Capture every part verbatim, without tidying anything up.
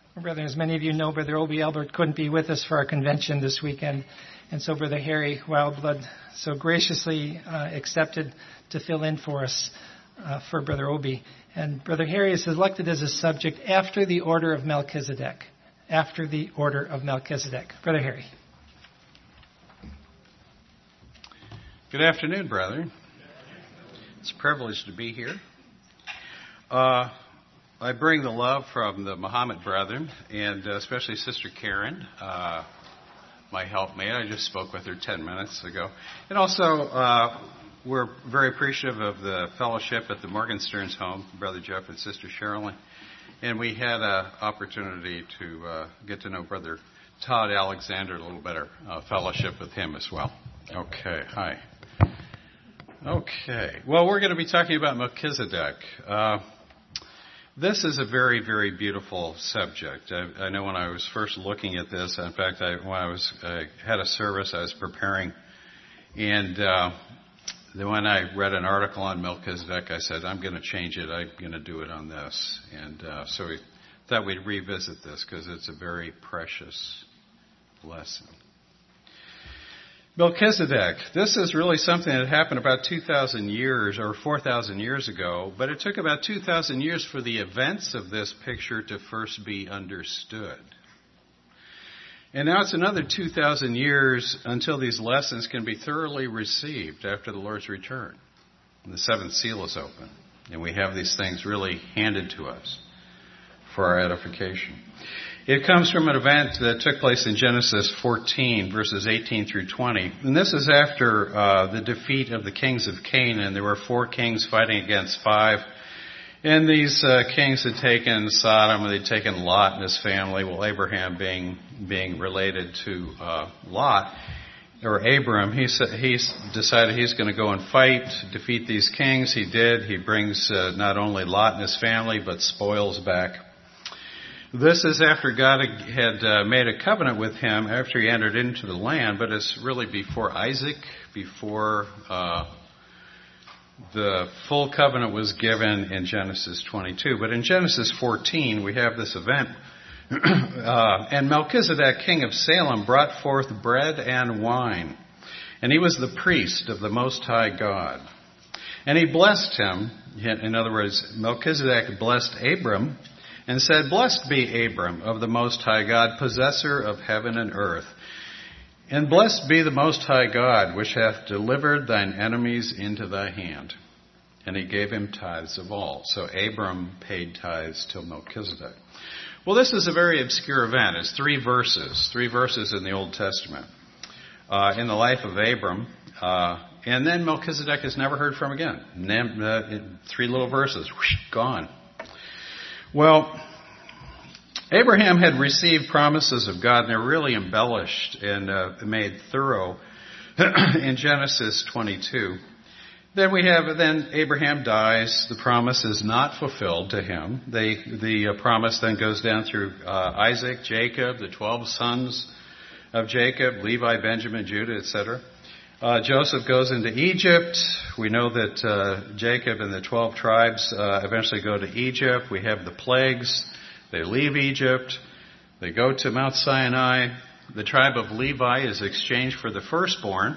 Brother, as many of you know, Brother Obi Albert couldn't be with us for our convention this weekend. And so Brother Harry Wildblood so graciously uh, accepted to fill in for us uh, for Brother Obi. And Brother Harry is selected as a subject after the order of Melchizedek. After the order of Melchizedek. Brother Harry. Good afternoon, brethren. It's a privilege to be here. Uh, I bring the love from the Muhammad brethren, and uh, especially Sister Karen, uh, my helpmate. I just spoke with her ten minutes ago. And also, uh, we're very appreciative of the fellowship at the Morgenstern's home, Brother Jeff and Sister Sherilyn. And we had an opportunity to uh, get to know Brother Todd Alexander a little better, uh, fellowship with him as well. Okay, hi. Okay, well, we're going to be talking about Melchizedek. Uh, this is a very, very beautiful subject. I, I know when I was first looking at this, in fact, I, when I was uh, had a service, I was preparing, and uh, then when I read an article on Melchizedek, I said, I'm going to change it. I'm going to do it on this. And uh, so we thought we'd revisit this because it's a very precious lesson. Melchizedek. This is really something that happened about two thousand years or four thousand years ago, but it took about two thousand years for the events of this picture to first be understood. And now it's another two thousand years until these lessons can be thoroughly received after the Lord's return. And the seventh seal is open, and we have these things really handed to us for our edification. It comes from an event that took place in Genesis fourteen, verses eighteen through twenty. And this is after uh, the defeat of the kings of Canaan. There were four kings fighting against five. And these uh, kings had taken Sodom, and they'd taken Lot and his family. Well, Abraham being being related to uh, Lot, or Abram, he, he decided he's going to go and fight, defeat these kings. He did. He brings uh, not only Lot and his family, but spoils back. This is after God had uh, made a covenant with him after he entered into the land, but it's really before Isaac, before uh, the full covenant was given in Genesis twenty-two. But in Genesis fourteen, we have this event. uh, and Melchizedek, king of Salem, brought forth bread and wine. And he was the priest of the Most High God. And he blessed him. In other words, Melchizedek blessed Abram, and said, Blessed be Abram of the Most High God, possessor of heaven and earth. And blessed be the Most High God, which hath delivered thine enemies into thy hand. And he gave him tithes of all. So Abram paid tithes to Melchizedek. Well, this is a very obscure event. It's three verses, three verses in the Old Testament, uh, in the life of Abram. Uh, and then Melchizedek is never heard from again. Three little verses, whoosh, gone. Well, Abraham had received promises of God, and they're really embellished and uh, made thorough in Genesis twenty-two. Then we have, then Abraham dies. The promise is not fulfilled to him. They, the uh, promise then goes down through uh, Isaac, Jacob, the twelve sons of Jacob, Levi, Benjamin, Judah, et cetera. Uh, Joseph goes into Egypt. We know that uh, Jacob and the twelve tribes uh, eventually go to Egypt. We have the plagues. They leave Egypt. They go to Mount Sinai. The tribe of Levi is exchanged for the firstborn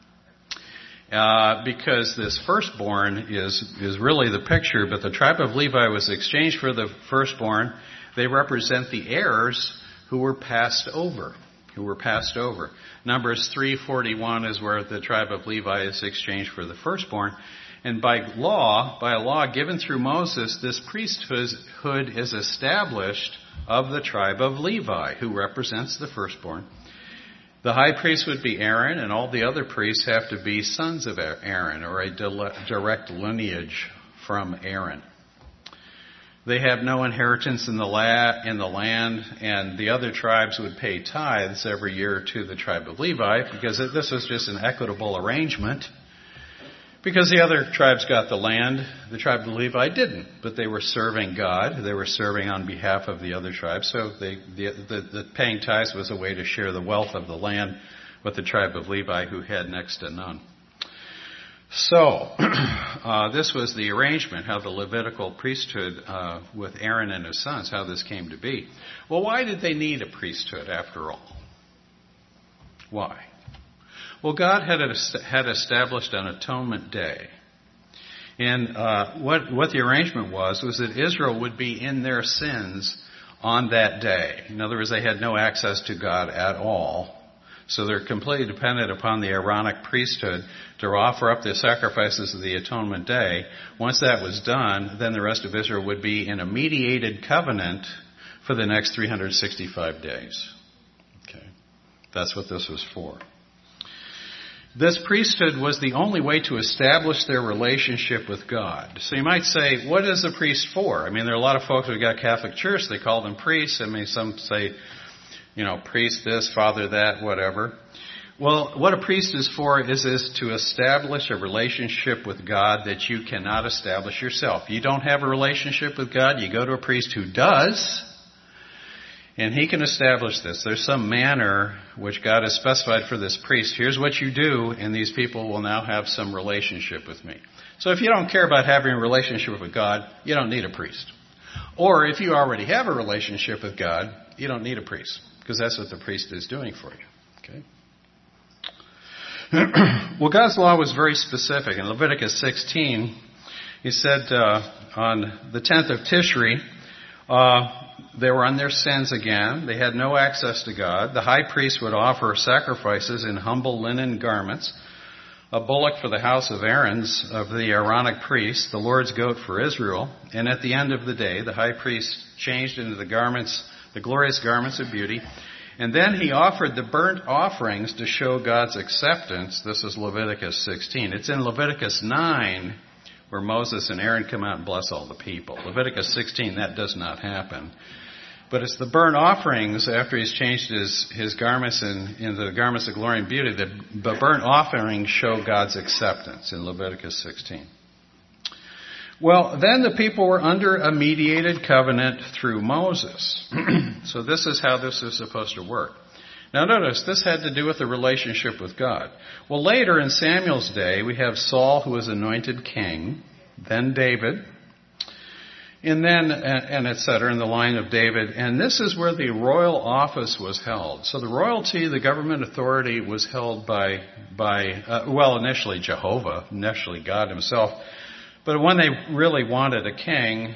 uh, because this firstborn is, is really the picture, but the tribe of Levi was exchanged for the firstborn. They represent the heirs who were passed over. who were passed over. Numbers three forty-one is where the tribe of Levi is exchanged for the firstborn. And by law, by a law given through Moses, this priesthood is established of the tribe of Levi, who represents the firstborn. The high priest would be Aaron, and all the other priests have to be sons of Aaron, or a direct lineage from Aaron. They have no inheritance in the, la- in the land, and the other tribes would pay tithes every year to the tribe of Levi, because this was just an equitable arrangement. Because the other tribes got the land, the tribe of Levi didn't. But they were serving God. They were serving on behalf of the other tribes. So they, the, the, the paying tithes was a way to share the wealth of the land with the tribe of Levi, who had next to none. So, uh, this was the arrangement, how the Levitical priesthood uh, with Aaron and his sons, how this came to be. Well, why did they need a priesthood after all? Why? Well, God had had established an atonement day. And uh, what, what the arrangement was, was that Israel would be in their sins on that day. In other words, they had no access to God at all. So they're completely dependent upon the Aaronic priesthood to offer up the sacrifices of the atonement day. Once that was done, then the rest of Israel would be in a mediated covenant for the next three hundred sixty-five days. Okay, that's what this was for. This priesthood was the only way to establish their relationship with God. So you might say, what is a priest for? I mean, there are a lot of folks who got Catholic Church, they call them priests. I mean, some say, you know, priest this, father that, whatever. Well, what a priest is for is, is to establish a relationship with God that you cannot establish yourself. You don't have a relationship with God, you go to a priest who does, and he can establish this. There's some manner which God has specified for this priest. Here's what you do, and these people will now have some relationship with me. So if you don't care about having a relationship with God, you don't need a priest. Or if you already have a relationship with God, you don't need a priest, because that's what the priest is doing for you. Okay. Well, God's law was very specific. In Leviticus sixteen, he said uh, on the tenth of Tishri, uh, they were on their sins again. They had no access to God. The high priest would offer sacrifices in humble linen garments, a bullock for the house of Aaron's, of the Aaronic priest, the Lord's goat for Israel. And at the end of the day, the high priest changed into the garments, the glorious garments of beauty. And then he offered the burnt offerings to show God's acceptance. This is Leviticus sixteen. It's in Leviticus nine where Moses and Aaron come out and bless all the people. Leviticus sixteen, that does not happen. But it's the burnt offerings after he's changed his, his garments in, into the garments of glory and beauty. The, the burnt offerings show God's acceptance in Leviticus sixteen. Well, then the people were under a mediated covenant through Moses. So this is how this is supposed to work. Now notice, this had to do with the relationship with God. Well, later in Samuel's day, we have Saul, who was anointed king, then David, and then, and et cetera, in the line of David. And this is where the royal office was held. So the royalty, the government authority, was held by, by uh, well, initially Jehovah, initially God himself. But when they really wanted a king,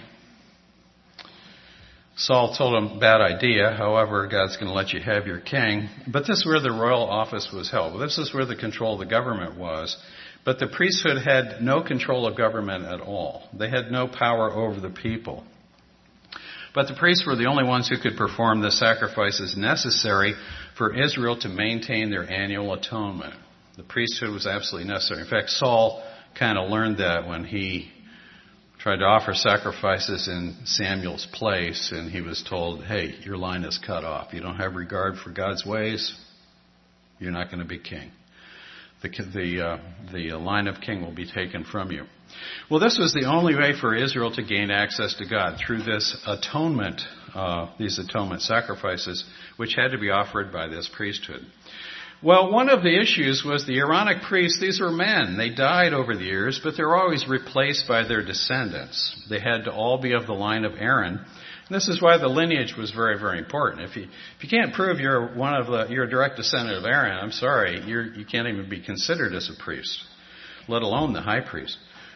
Saul told him, bad idea. However, God's going to let you have your king. But this is where the royal office was held. This is where the control of the government was. But the priesthood had no control of government at all. They had no power over the people. But the priests were the only ones who could perform the sacrifices necessary for Israel to maintain their annual atonement. The priesthood was absolutely necessary. In fact, Saul kind of learned that when he tried to offer sacrifices in Samuel's place, and he was told, hey, your line is cut off. You don't have regard for God's ways, you're not going to be king. The, the, uh, the line of king will be taken from you. Well, this was the only way for Israel to gain access to God, through this atonement, uh, these atonement sacrifices, which had to be offered by this priesthood. Well, one of the issues was the Aaronic priests. These were men. They died over the years, but they were always replaced by their descendants. They had to all be of the line of Aaron. And this is why the lineage was very, very important. If you if you can't prove you're one of the you're a direct descendant of Aaron, I'm sorry, you're, you can't even be considered as a priest, let alone the high priest.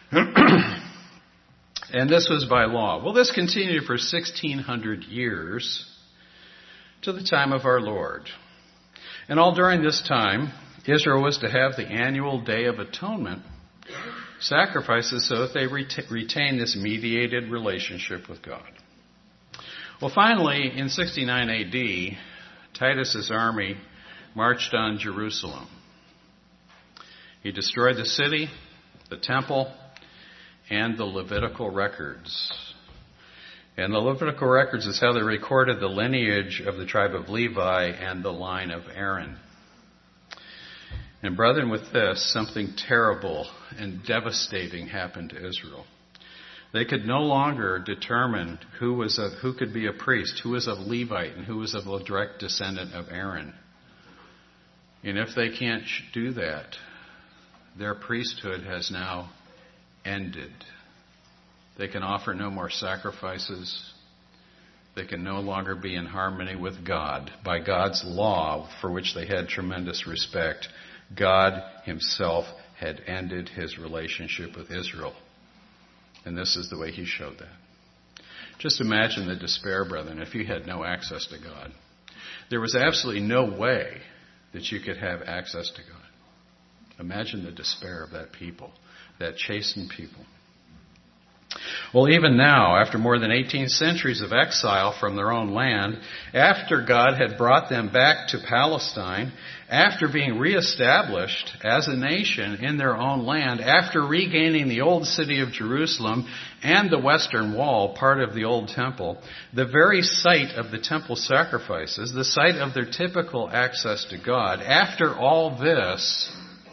And this was by law. Well, this continued for sixteen hundred years to the time of our Lord. And all during this time, Israel was to have the annual Day of Atonement sacrifices so that they ret- retain this mediated relationship with God. Well, finally, in sixty-nine A D, Titus's army marched on Jerusalem. He destroyed the city, the temple, and the Levitical records. And the Levitical records is how they recorded the lineage of the tribe of Levi and the line of Aaron. And brethren, with this, something terrible and devastating happened to Israel. They could no longer determine who was a, who could be a priest, who was of Levite, and who was of a direct descendant of Aaron. And if they can't do that, their priesthood has now ended. They can offer no more sacrifices. They can no longer be in harmony with God. By God's law, for which they had tremendous respect, God himself had ended his relationship with Israel. And this is the way he showed that. Just imagine the despair, brethren, if you had no access to God. There was absolutely no way that you could have access to God. Imagine the despair of that people, that chastened people. Well, even now, after more than eighteen centuries of exile from their own land, after God had brought them back to Palestine, after being reestablished as a nation in their own land, after regaining the old city of Jerusalem and the Western Wall, part of the old temple, the very site of the temple sacrifices, the site of their typical access to God, after all this,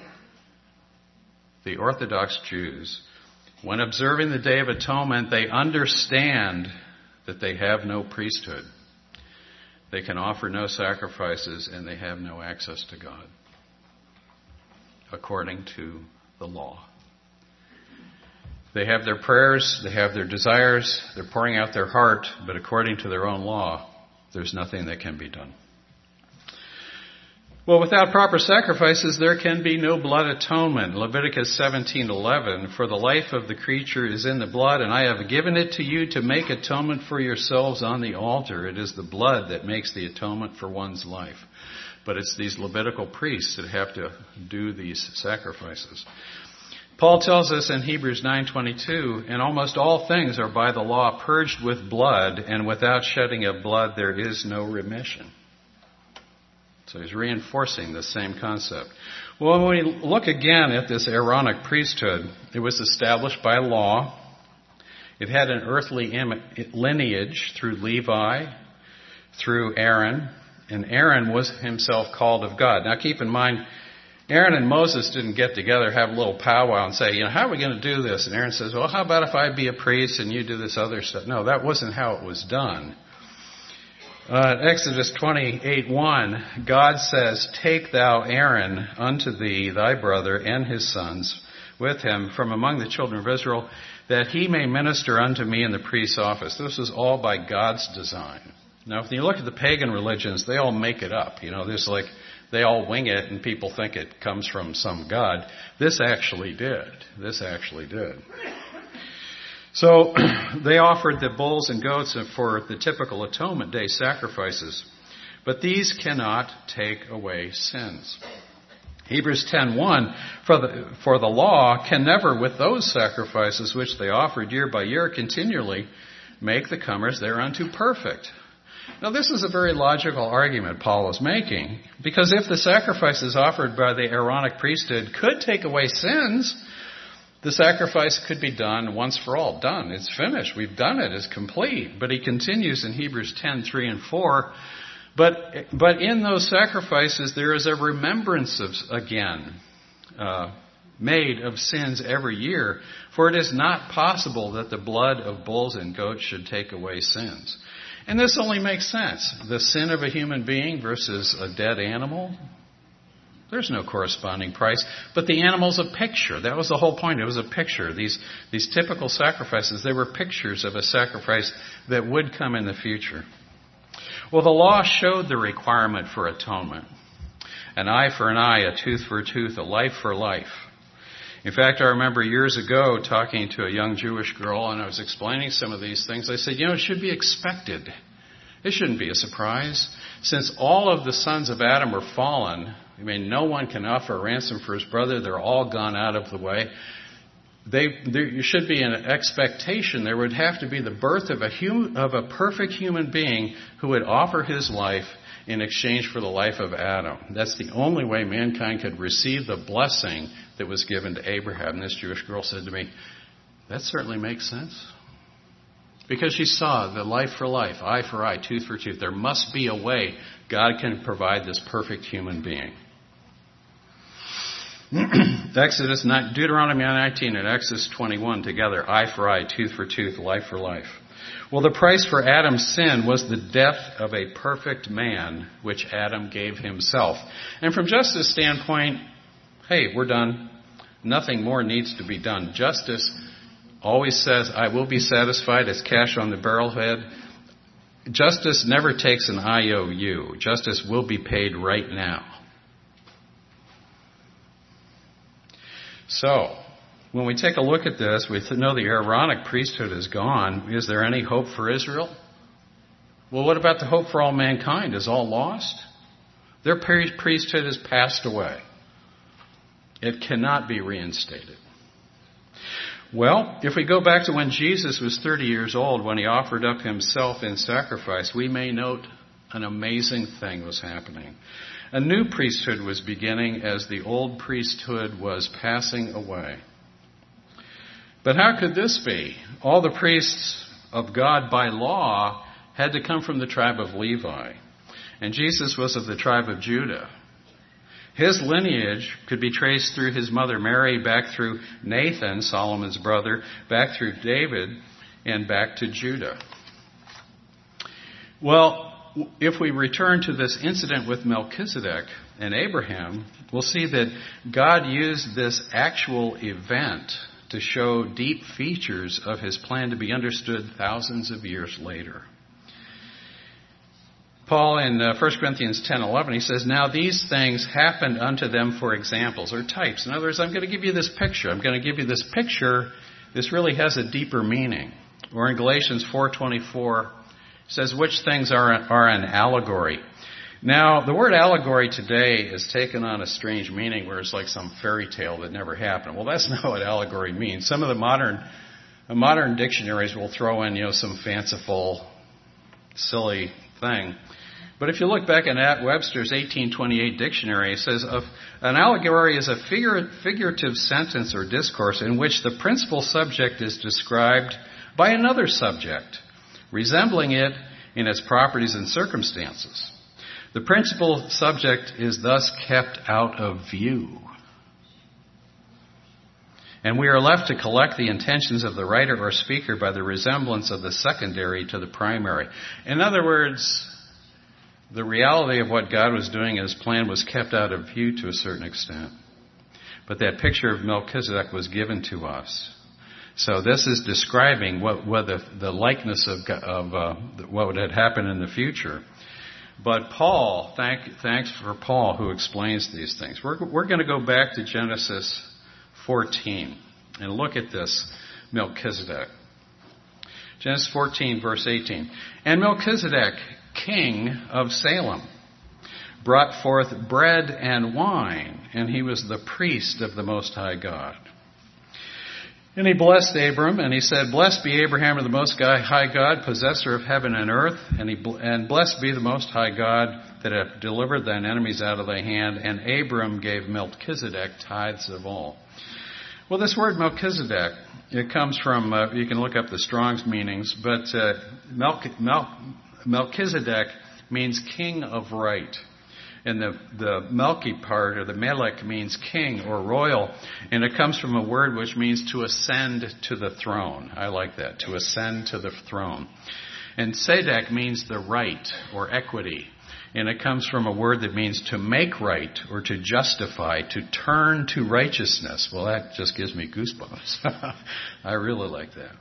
the Orthodox Jews, when observing the Day of Atonement, they understand that they have no priesthood. They can offer no sacrifices, and they have no access to God, according to the law. They have their prayers, they have their desires, they're pouring out their heart, but according to their own law, there's nothing that can be done. Well, without proper sacrifices, there can be no blood atonement. Leviticus seventeen eleven, for the life of the creature is in the blood, and I have given it to you to make atonement for yourselves on the altar. It is the blood that makes the atonement for one's life. But it's these Levitical priests that have to do these sacrifices. Paul tells us in Hebrews nine twenty-two, and almost all things are by the law purged with blood, and without shedding of blood there is no remission. So he's reinforcing the same concept. Well, when we look again at this Aaronic priesthood, it was established by law. It had an earthly lineage through Levi, through Aaron, and Aaron was himself called of God. Now keep in mind, Aaron and Moses didn't get together, have a little powwow and say, you know, how are we going to do this? And Aaron says, well, how about if I be a priest and you do this other stuff? No, that wasn't how it was done. Uh, Exodus twenty-eight one, God says, take thou Aaron unto thee, thy brother, and his sons with him from among the children of Israel, that he may minister unto me in the priest's office. This is all by God's design. Now, if you look at the pagan religions, they all make it up. You know, there's like, they all wing it and people think it comes from some God. This actually did. This actually did. So they offered the bulls and goats for the typical atonement day sacrifices, but these cannot take away sins. Hebrews ten one, for the, for the law can never, with those sacrifices which they offered year by year continually, make the comers thereunto perfect. Now this is a very logical argument Paul is making, because if the sacrifices offered by the Aaronic priesthood could take away sins, the sacrifice could be done once for all. Done. It's finished. We've done it. It's complete. But he continues in Hebrews ten three and four. But but in those sacrifices there is a remembrance of, again, uh, made of sins every year. For it is not possible that the blood of bulls and goats should take away sins. And this only makes sense. The sin of a human being versus a dead animal, there's no corresponding price. But the animal's a picture. That was the whole point. It was a picture. These, these typical sacrifices, they were pictures of a sacrifice that would come in the future. Well, the law showed the requirement for atonement. An eye for an eye, a tooth for a tooth, a life for life. In fact, I remember years ago talking to a young Jewish girl, and I was explaining some of these things. I said, you know, it should be expected. It shouldn't be a surprise. Since all of the sons of Adam are fallen, I mean, no one can offer a ransom for his brother. They're all gone out of the way. They, there should be an expectation. There would have to be the birth of a hum, of a perfect human being who would offer his life in exchange for the life of Adam. That's the only way mankind could receive the blessing that was given to Abraham. And this Jewish girl said to me, that certainly makes sense. Because she saw the life for life, eye for eye, tooth for tooth. There must be a way God can provide this perfect human being. Exodus, Deuteronomy nineteen and Exodus twenty-one together, eye for eye, tooth for tooth, life for life. Well, the price for Adam's sin was the death of a perfect man, which Adam gave himself. And from justice standpoint, hey, we're done. Nothing more needs to be done. Justice always says, I will be satisfied as cash on the barrelhead. Justice never takes an I O U. Justice will be paid right now. So, when we take a look at this, we know the Aaronic priesthood is gone. Is there any hope for Israel? Well, what about the hope for all mankind? Is all lost? Their priesthood has passed away. It cannot be reinstated. Well, if we go back to when Jesus was thirty years old, when he offered up himself in sacrifice, we may note an amazing thing was happening. A new priesthood was beginning as the old priesthood was passing away. But how could this be? All the priests of God by law had to come from the tribe of Levi. And Jesus was of the tribe of Judah. His lineage could be traced through his mother Mary, back through Nathan, Solomon's brother, back through David, and back to Judah. Well, if we return to this incident with Melchizedek and Abraham, we'll see that God used this actual event to show deep features of his plan to be understood thousands of years later. Paul in uh, First Corinthians ten eleven, he says, now these things happened unto them for examples or types. In other words, I'm going to give you this picture. I'm going to give you this picture. This really has a deeper meaning. Or in Galatians four twenty-four, it says, which things are, are an allegory. Now, the word allegory today is taken on a strange meaning where it's like some fairy tale that never happened. Well, that's not what allegory means. Some of the modern uh, modern dictionaries will throw in, you know, some fanciful, silly thing. But if you look back in Webster's eighteen twenty-eight dictionary, it says, of, an allegory is a figure, figurative sentence or discourse in which the principal subject is described by another subject, resembling it in its properties and circumstances. The principal subject is thus kept out of view. And we are left to collect the intentions of the writer or speaker by the resemblance of the secondary to the primary. In other words, the reality of what God was doing in his plan was kept out of view to a certain extent. But that picture of Melchizedek was given to us. So this is describing what, what the, the likeness of, of uh, what had happened in the future. But Paul, thank, thanks for Paul who explains these things. We're, we're going to go back to Genesis fourteen and look at this Melchizedek. Genesis fourteen, verse eighteen. And Melchizedek, king of Salem, brought forth bread and wine, and he was the priest of the Most High God. And he blessed Abram, and he said, blessed be Abraham of the Most High God, possessor of heaven and earth, and, he, and blessed be the Most High God that hath delivered thine enemies out of thy hand. And Abram gave Melchizedek tithes of all. Well, this word Melchizedek, it comes from, uh, you can look up the Strong's meanings, but uh, Melch, Mel, Melchizedek means king of right. And the, the Melchi part, or the Melech, means king or royal. And it comes from a word which means to ascend to the throne. I like that, to ascend to the throne. And Sedek means the right or equity. And it comes from a word that means to make right or to justify, to turn to righteousness. Well, that just gives me goosebumps. I really like that.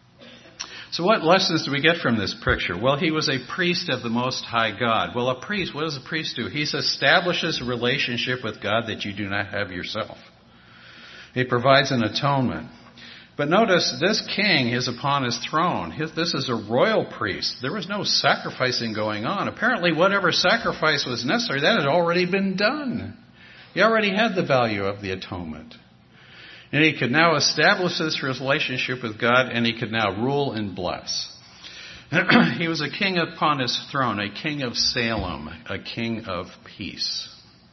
So what lessons do we get from this picture? Well, he was a priest of the Most High God. Well, a priest, what does a priest do? He establishes a relationship with God that you do not have yourself. He provides an atonement. But notice, this king is upon his throne. His, this is a royal priest. There was no sacrificing going on. Apparently, whatever sacrifice was necessary, that had already been done. He already had the value of the atonement. And he could now establish this relationship with God, and he could now rule and bless. He was a king upon his throne, a king of Salem, a king of peace.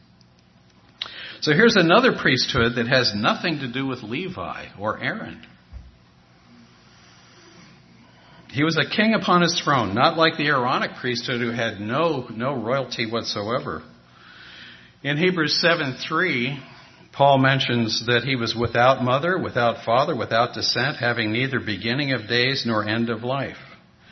So here's another priesthood that has nothing to do with Levi or Aaron. He was a king upon his throne, not like the Aaronic priesthood who had no, no royalty whatsoever. In Hebrews seven three, Paul mentions that he was without mother, without father, without descent, having neither beginning of days nor end of life.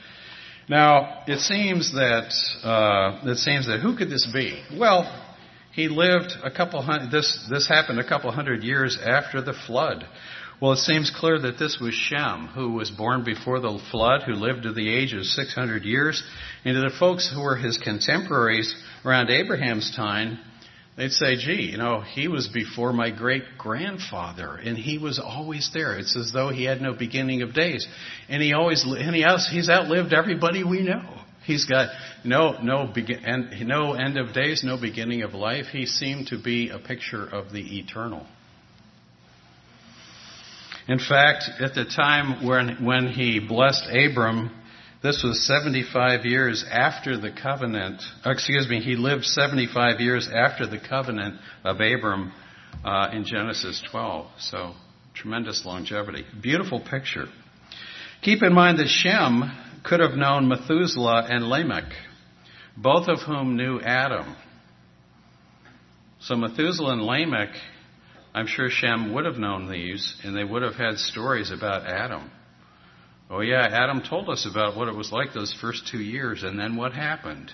Now, it seems that uh, it seems that who could this be? Well, He lived a couple hundred, this, this happened a couple hundred years after the flood. Well, it seems clear that this was Shem, who was born before the flood, who lived to the age of six hundred years. And to the folks who were his contemporaries around Abraham's time, they'd say, gee, you know, he was before my great-grandfather, and he was always there. It's as though he had no beginning of days. And he always, and he else, he's outlived everybody we know. He's got no, no, begin, no end of days, no beginning of life. He seemed to be a picture of the eternal. In fact, at the time when, when he blessed Abram, this was seventy-five years after the covenant. Excuse me, he lived seventy-five years after the covenant of Abram uh, in Genesis twelve. So, tremendous longevity. Beautiful picture. Keep in mind that Shem could have known Methuselah and Lamech, both of whom knew Adam. So Methuselah and Lamech, I'm sure Shem would have known these, and they would have had stories about Adam. Oh yeah, Adam told us about what it was like those first two years, and then what happened.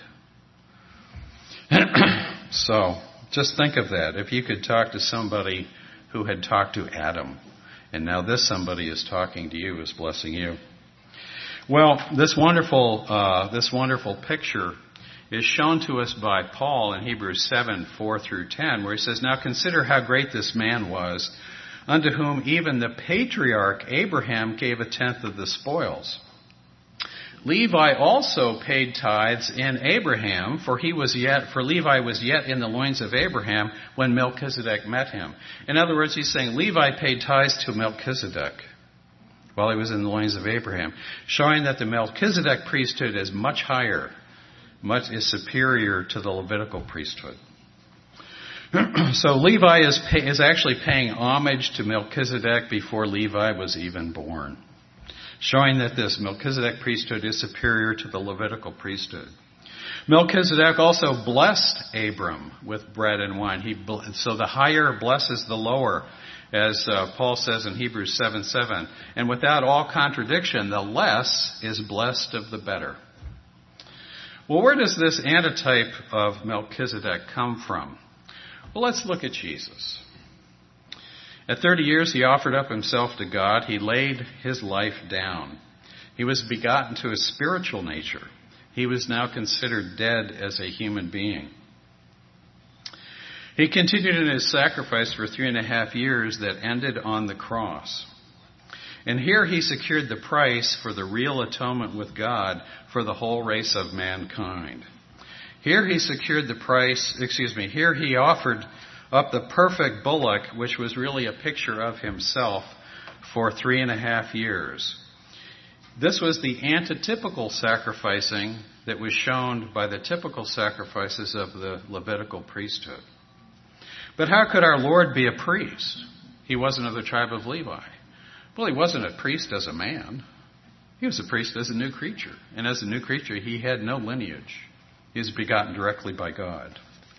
So, just think of that. If you could talk to somebody who had talked to Adam, and now this somebody is talking to you, is blessing you. Well, this wonderful, uh, this wonderful picture is shown to us by Paul in Hebrews seven, four through ten, where he says, now consider how great this man was, unto whom even the patriarch Abraham gave a tenth of the spoils. Levi also paid tithes in Abraham, for he was yet, for Levi was yet in the loins of Abraham when Melchizedek met him. In other words, he's saying Levi paid tithes to Melchizedek while he was in the loins of Abraham, showing that the Melchizedek priesthood is much higher, much is superior to the Levitical priesthood. So Levi is pay, is actually paying homage to Melchizedek before Levi was even born, showing that this Melchizedek priesthood is superior to the Levitical priesthood. Melchizedek also blessed Abram with bread and wine. He, so the higher blesses the lower, as uh, Paul says in Hebrews seven seven. And without all contradiction, the less is blessed of the better. Well, where does this antitype of Melchizedek come from? Well, let's look at Jesus. At thirty years, he offered up himself to God. He laid his life down. He was begotten to a spiritual nature. He was now considered dead as a human being. He continued in his sacrifice for three and a half years that ended on the cross. And here he secured the price for the real atonement with God for the whole race of mankind. Here he secured the price, excuse me, here he offered up the perfect bullock, which was really a picture of himself, for three and a half years. This was the antitypical sacrificing that was shown by the typical sacrifices of the Levitical priesthood. But how could our Lord be a priest? He wasn't of the tribe of Levi. Well, he wasn't a priest as a man. He was a priest as a new creature. And as a new creature, he had no lineage. He was begotten directly by God.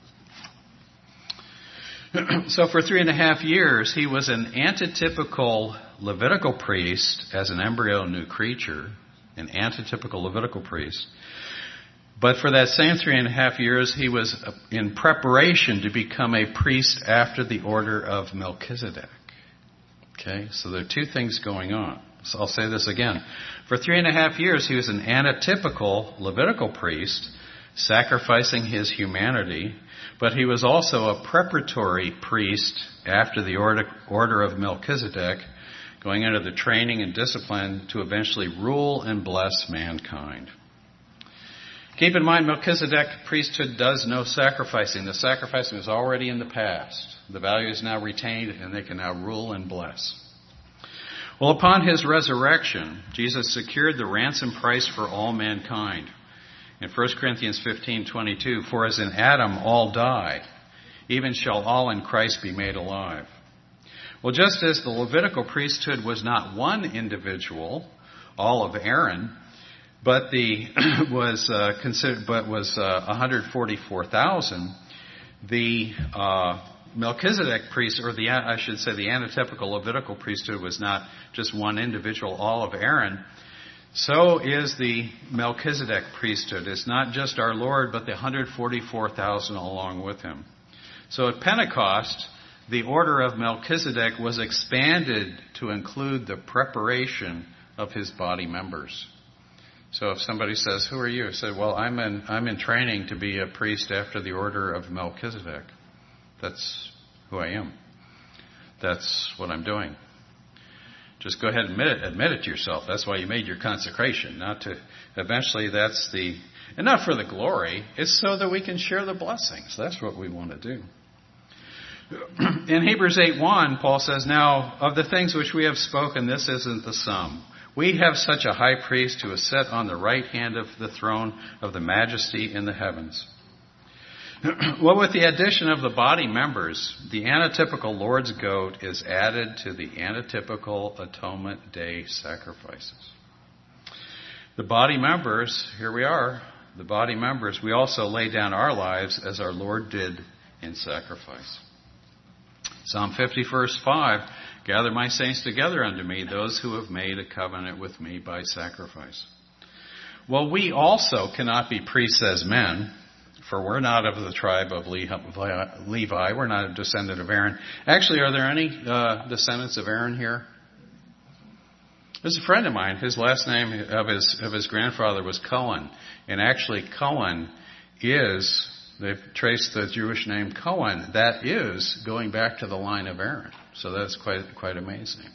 So for three and a half years, he was an antitypical Levitical priest as an embryo new creature, an antitypical Levitical priest. But for that same three and a half years, he was in preparation to become a priest after the order of Melchizedek. Okay, so there are two things going on. So I'll say this again. For three and a half years, he was an antitypical Levitical priest, sacrificing his humanity, but he was also a preparatory priest after the order, order of Melchizedek, going into the training and discipline to eventually rule and bless mankind. Keep in mind, Melchizedek priesthood does no sacrificing. The sacrificing is already in the past. The value is now retained, and they can now rule and bless. Well, upon his resurrection, Jesus secured the ransom price for all mankind. In First Corinthians fifteen twenty-two, for as in Adam all die, even shall all in Christ be made alive. Well, just as the Levitical priesthood was not one individual, all of Aaron, but the was uh, considered, but was uh, one hundred forty-four thousand. The uh, Melchizedek priest, or the I should say, the antitypical Levitical priesthood was not just one individual, all of Aaron. So is the Melchizedek priesthood. It's not just our Lord, but the one hundred forty-four thousand along with him. So at Pentecost, the order of Melchizedek was expanded to include the preparation of his body members. So if somebody says, "Who are you?" I said, "Well, I'm in I'm in training to be a priest after the order of Melchizedek." That's who I am. That's what I'm doing. Just go ahead and admit it, admit it to yourself. That's why you made your consecration, not to eventually that's the and not for the glory. It's so that we can share the blessings. That's what we want to do. In Hebrews eight one, Paul says, "Now, of the things which we have spoken, this isn't the sum. We have such a high priest who is set on the right hand of the throne of the majesty in the heavens." Well, with the addition of the body members, the antitypical Lord's goat is added to the antitypical atonement day sacrifices. The body members, here we are, the body members, we also lay down our lives as our Lord did in sacrifice. Psalm fifty, verse five, "Gather my saints together unto me, those who have made a covenant with me by sacrifice." Well, we also cannot be priests as men, for we're not of the tribe of Levi. We're not a descendant of Aaron. Actually, are there any uh, descendants of Aaron here? There's a friend of mine. His last name of his of his grandfather was Cohen, and actually Cohen is, they've traced the Jewish name Cohen. That is going back to the line of Aaron. So that's quite quite amazing.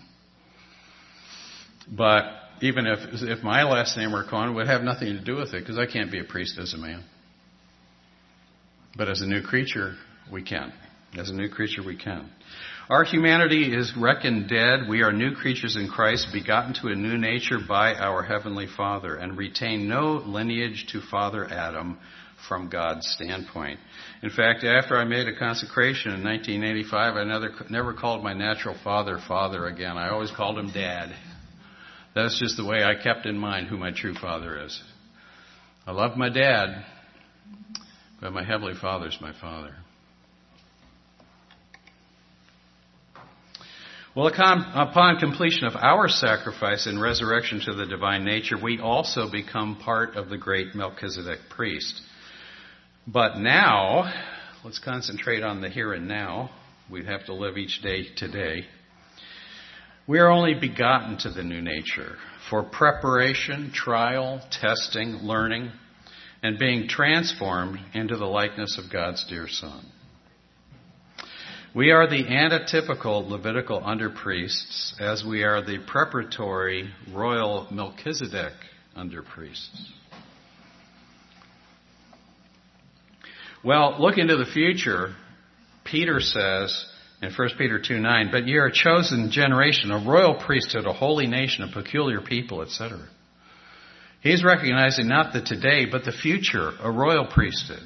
But even if if my last name were Cohen, it would have nothing to do with it, because I can't be a priest as a man. But as a new creature, we can. As a new creature, we can. Our humanity is reckoned dead. We are new creatures in Christ, begotten to a new nature by our Heavenly Father, and retain no lineage to Father Adam from God's standpoint. In fact, after I made a consecration in nineteen eighty-five, I never, never called my natural father Father again. I always called him Dad. That's just the way I kept in mind who my true father is. I love my dad, but my Heavenly Father is my Father. Well, upon completion of our sacrifice and resurrection to the divine nature, we also become part of the great Melchizedek priest. But now, let's concentrate on the here and now. We have to live each day today. We are only begotten to the new nature for preparation, trial, testing, learning, and being transformed into the likeness of God's dear Son. We are the antitypical Levitical underpriests, as we are the preparatory royal Melchizedek underpriests. Well, look into the future. Peter says in First Peter two nine, "But ye are a chosen generation, a royal priesthood, a holy nation, a peculiar people," et cetera. He's recognizing not the today, but the future, a royal priesthood.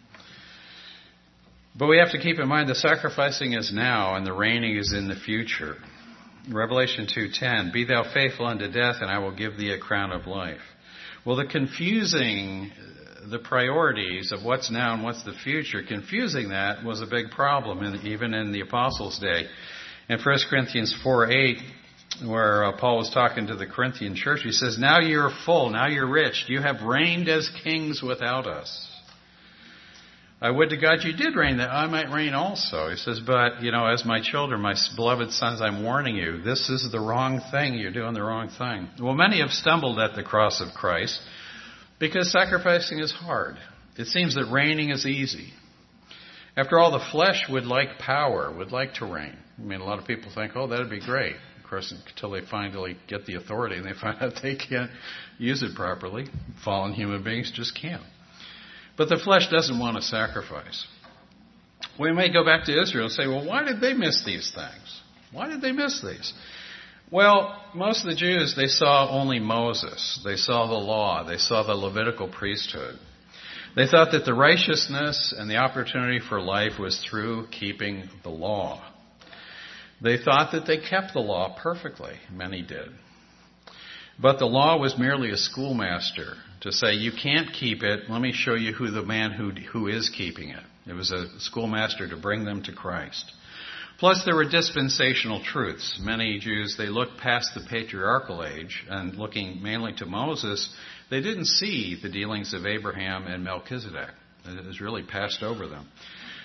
But we have to keep in mind the sacrificing is now and the reigning is in the future. Revelation two ten, "Be thou faithful unto death, and I will give thee a crown of life." Well, the confusing, the priorities of what's now and what's the future, confusing that was a big problem, in, even in the Apostles' day. In First Corinthians four eight, where uh, Paul was talking to the Corinthian church, he says, "Now you're full, now you're rich. You have reigned as kings without us. I would to God you did reign, that I might reign also." He says, "But, you know, as my children, my beloved sons, I'm warning you, this is the wrong thing. You're doing the wrong thing." Well, many have stumbled at the cross of Christ because sacrificing is hard. It seems that reigning is easy. After all, the flesh would like power, would like to reign. I mean, a lot of people think, oh, that'd be great. Of course, until they finally get the authority and they find out they can't use it properly. Fallen human beings just can't. But the flesh doesn't want to sacrifice. We may go back to Israel and say, well, why did they miss these things? Why did they miss these? Well, most of the Jews, they saw only Moses. They saw the law. They saw the Levitical priesthood. They thought that the righteousness and the opportunity for life was through keeping the law. They thought that they kept the law perfectly. Many did. But the law was merely a schoolmaster to say, you can't keep it. Let me show you who the man who who is keeping it. It was a schoolmaster to bring them to Christ. Plus, there were dispensational truths. Many Jews, they looked past the patriarchal age and looking mainly to Moses, they didn't see the dealings of Abraham and Melchizedek. It was really passed over them.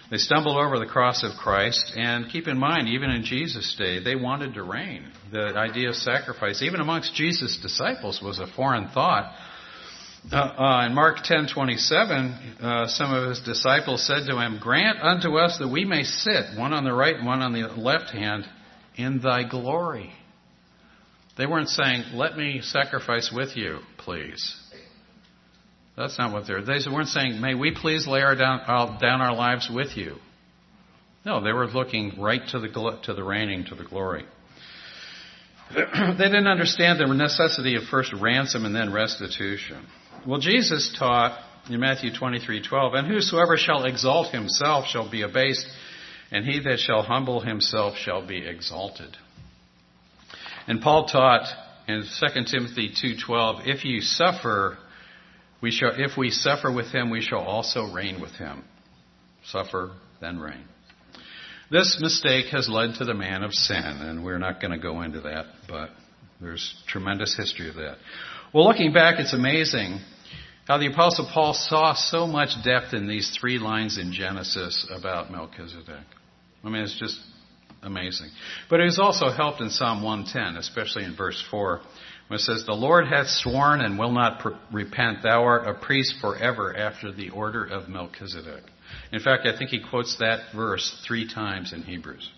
They stumbled over the cross of Christ, and keep in mind, even in Jesus' day, they wanted to reign. The idea of sacrifice, even amongst Jesus' disciples, was a foreign thought. Uh, uh, in Mark ten twenty-seven, uh, some of his disciples said to him, "Grant unto us that we may sit, one on the right and one on the left hand, in thy glory." They weren't saying, "Let me sacrifice with you, please." That's not what they're. They weren't saying, "May we please lay our down, our, down our lives with you." No, they were looking right to the to the reigning, to the glory. They didn't understand the necessity of first ransom and then restitution. Well, Jesus taught in Matthew twenty-three twelve, "And whosoever shall exalt himself shall be abased, and he that shall humble himself shall be exalted." And Paul taught in Second Timothy two twelve, "If you suffer, we shall, if we suffer with him, we shall also reign with him." Suffer, then reign. This mistake has led to the man of sin, and we're not going to go into that, but there's tremendous history of that. Well, looking back, it's amazing how the Apostle Paul saw so much depth in these three lines in Genesis about Melchizedek. I mean, it's just amazing. But it was also helped in Psalm one ten, especially in verse four, when it says, "The Lord hath sworn and will not pr- repent. Thou art a priest forever after the order of Melchizedek." In fact, I think he quotes that verse three times in Hebrews.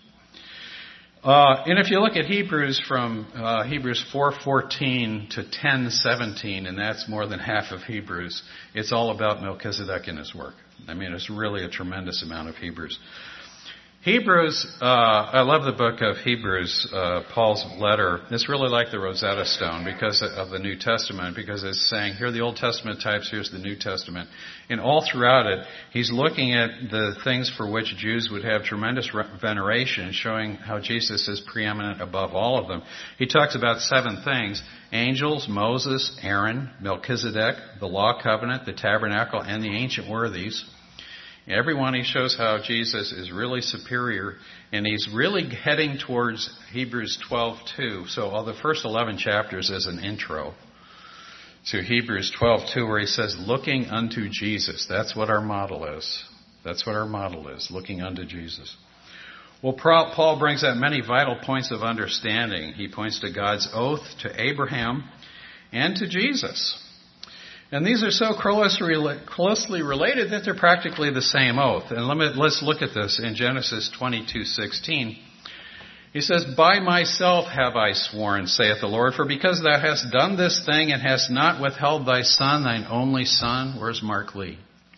Uh, and if you look at Hebrews from uh, Hebrews four fourteen to ten seventeen, and that's more than half of Hebrews, it's all about Melchizedek and his work. I mean, it's really a tremendous amount of Hebrews. Hebrews, uh, I love the book of Hebrews, uh, Paul's letter. It's really like the Rosetta Stone because of the New Testament, because it's saying, here are the Old Testament types, here's the New Testament. And all throughout it, he's looking at the things for which Jews would have tremendous veneration, showing how Jesus is preeminent above all of them. He talks about seven things: angels, Moses, Aaron, Melchizedek, the law covenant, the tabernacle, and the ancient worthies. Every one, he shows how Jesus is really superior, and he's really heading towards Hebrews twelve two. So all the first eleven chapters is an intro to Hebrews twelve two, where he says, looking unto Jesus. That's what our model is. That's what our model is, looking unto Jesus. Well, Paul brings out many vital points of understanding. He points to God's oath to Abraham and to Jesus. And these are so closely related that they're practically the same oath. And let me, let's look at this in Genesis twenty-two sixteen. He says, "By myself have I sworn, saith the Lord, for because thou hast done this thing and hast not withheld thy son, thine only son." Where's Mark Lee?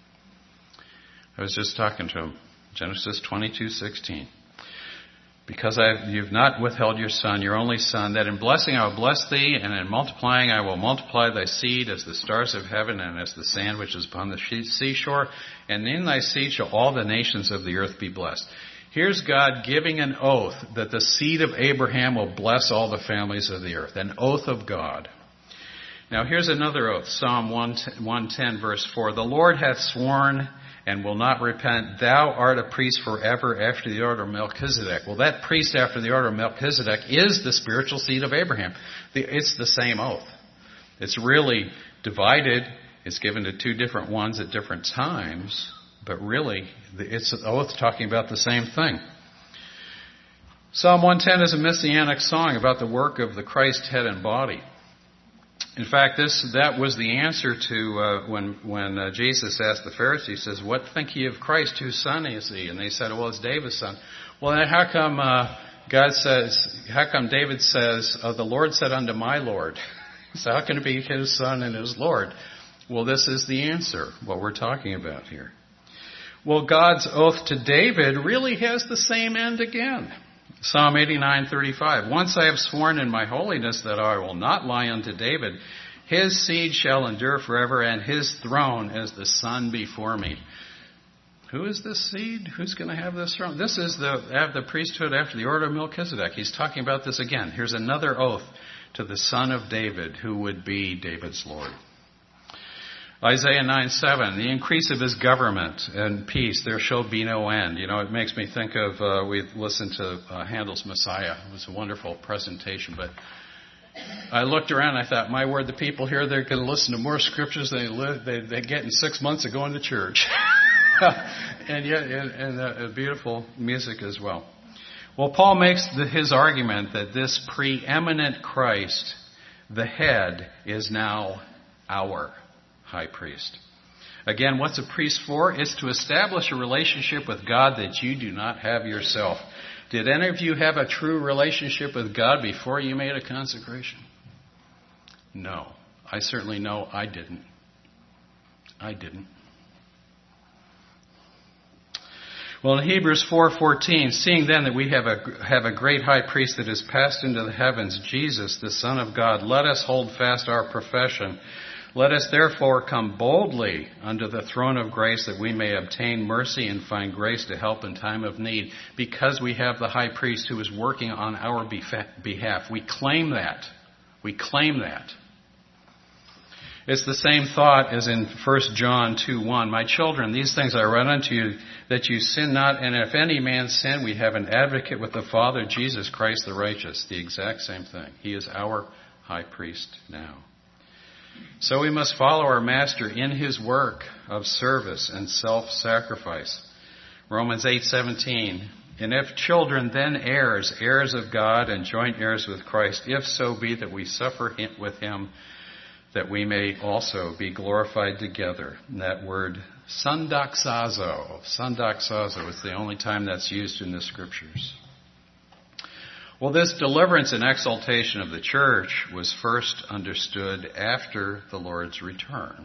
I was just talking to him. Genesis twenty-two sixteen. "Because I, you've not withheld your son, your only son, that in blessing I will bless thee, and in multiplying I will multiply thy seed as the stars of heaven and as the sand which is upon the seashore. And in thy seed shall all the nations of the earth be blessed." Here's God giving an oath that the seed of Abraham will bless all the families of the earth. An oath of God. Now here's another oath. Psalm one ten verse four. "The Lord hath sworn and will not repent. Thou art a priest forever after the order of Melchizedek." Well, that priest after the order of Melchizedek is the spiritual seed of Abraham. It's the same oath. It's really divided. It's given to two different ones at different times. But really, it's an oath talking about the same thing. Psalm one ten is a messianic song about the work of the Christ head and body. In fact, this that was the answer to uh, when when uh, Jesus asked the Pharisees, he says, "What think ye of Christ? Whose son is he?" And they said, "Well, it's David's son." Well, then how come uh, God says? How come David says, uh, "The Lord said unto my Lord"? So how can it be his son and his Lord? Well, this is the answer. What we're talking about here. Well, God's oath to David really has the same end again. Psalm eighty-nine thirty-five. "Once I have sworn in my holiness that I will not lie unto David. His seed shall endure forever, and his throne as the sun before me." Who is this seed? Who's going to have this throne? This is the, the priesthood after the order of Melchizedek. He's talking about this again. Here's another oath to the son of David, who would be David's Lord. Isaiah nine seven, "The increase of his government and peace, there shall be no end." You know, it makes me think of, uh, we listened to uh, Handel's Messiah. It was a wonderful presentation, but I looked around and I thought, my word, the people here, they're going to listen to more scriptures than they, live, they, they get in six months of going to church. and yet, and, and uh, beautiful music as well. Well, Paul makes the, his argument that this preeminent Christ, the head, is now our high priest. Again, what's a priest for? It's to establish a relationship with God that you do not have yourself. Did any of you have a true relationship with God before you made a consecration? No. I certainly know I didn't. I didn't. Well, in Hebrews four fourteen, seeing then that we have a, have a great high priest that has passed into the heavens, Jesus, the Son of God, let us hold fast our profession. Let us therefore come boldly unto the throne of grace that we may obtain mercy and find grace to help in time of need, because we have the high priest who is working on our behalf. We claim that. We claim that. It's the same thought as in First John two one. My children, these things I write unto you, that you sin not, and if any man sin, we have an advocate with the Father, Jesus Christ the righteous. The exact same thing. He is our high priest now. So we must follow our Master in his work of service and self-sacrifice. Romans eight seventeen. And if children, then heirs, heirs of God and joint heirs with Christ, if so be that we suffer with him, that we may also be glorified together. And that word, sundoxazo. Sundoxazo is the only time that's used in the Scriptures. Well, this deliverance and exaltation of the church was first understood after the Lord's return.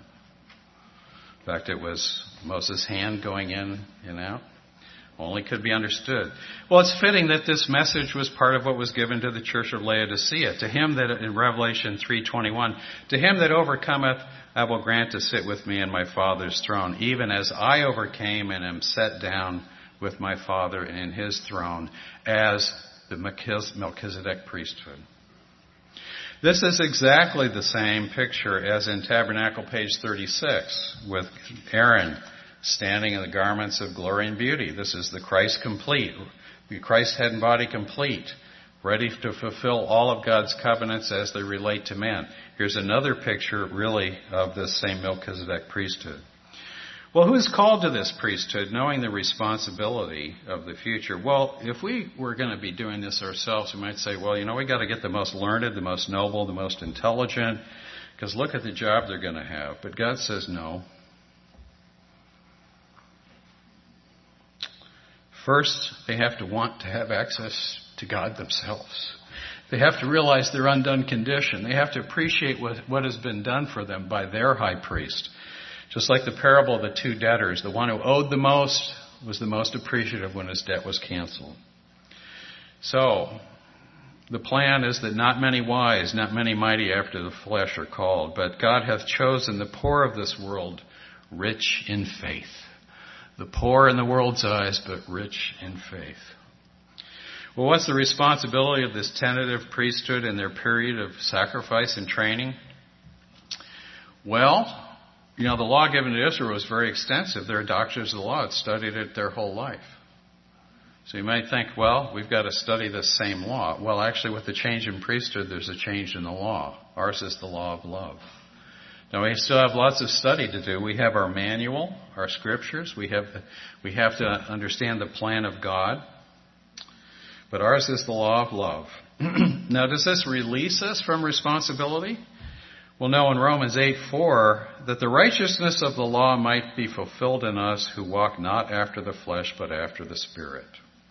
In fact, it was Moses' hand going in and out. Only could be understood. Well, it's fitting that this message was part of what was given to the church of Laodicea. To him that, in Revelation three twenty-one, to him that overcometh, I will grant to sit with me in my Father's throne, even as I overcame and am set down with my Father in his throne, as the Melchizedek priesthood. This is exactly the same picture as in Tabernacle page thirty-six, with Aaron standing in the garments of glory and beauty. This is the Christ complete, the Christ head and body complete, ready to fulfill all of God's covenants as they relate to man. Here's another picture, really, of this same Melchizedek priesthood. Well, who is called to this priesthood, knowing the responsibility of the future? Well, if we were going to be doing this ourselves, we might say, well, you know, we got to get the most learned, the most noble, the most intelligent, because look at the job they're going to have. But God says no. First, they have to want to have access to God themselves. They have to realize their undone condition. They have to appreciate what, what has been done for them by their high priest. Just like the parable of the two debtors, the one who owed the most was the most appreciative when his debt was canceled. So, the plan is that not many wise, not many mighty after the flesh are called, but God hath chosen the poor of this world, rich in faith. The poor in the world's eyes, but rich in faith. Well, what's the responsibility of this tentative priesthood in their period of sacrifice and training? Well, you know, the law given to Israel was very extensive. They're doctors of the law. Had studied it their whole life. So you might think, well, we've got to study the same law. Well, actually, with the change in priesthood, there's a change in the law. Ours is the law of love. Now, we still have lots of study to do. We have our manual, our scriptures. We have, we have to understand the plan of God. But ours is the law of love. Now, does this release us from responsibility? We'll know in Romans eight four that the righteousness of the law might be fulfilled in us who walk not after the flesh, but after the Spirit.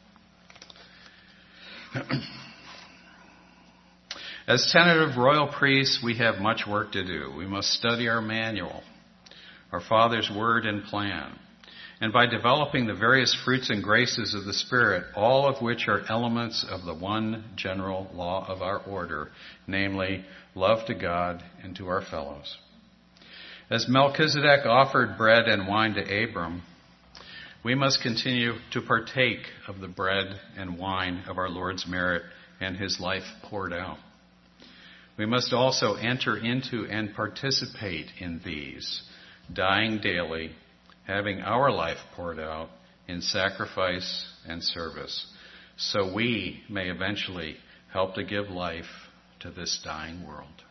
As tentative royal priests, we have much work to do. We must study our manual, our Father's word and plan, and by developing the various fruits and graces of the Spirit, all of which are elements of the one general law of our order, namely, love to God and to our fellows. As Melchizedek offered bread and wine to Abram, we must continue to partake of the bread and wine of our Lord's merit and his life poured out. We must also enter into and participate in these, dying daily, having our life poured out in sacrifice and service, so we may eventually help to give life to this dying world.